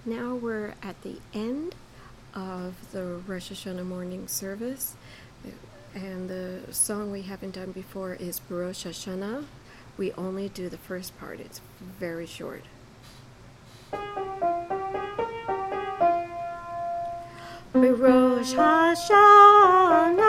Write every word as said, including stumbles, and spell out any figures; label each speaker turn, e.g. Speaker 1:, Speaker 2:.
Speaker 1: Now we're at the end of the Rosh Hashanah morning service, and the song we haven't done before is Rosh Hashanah. We only do the first part, it's very short. Rosh Hashanah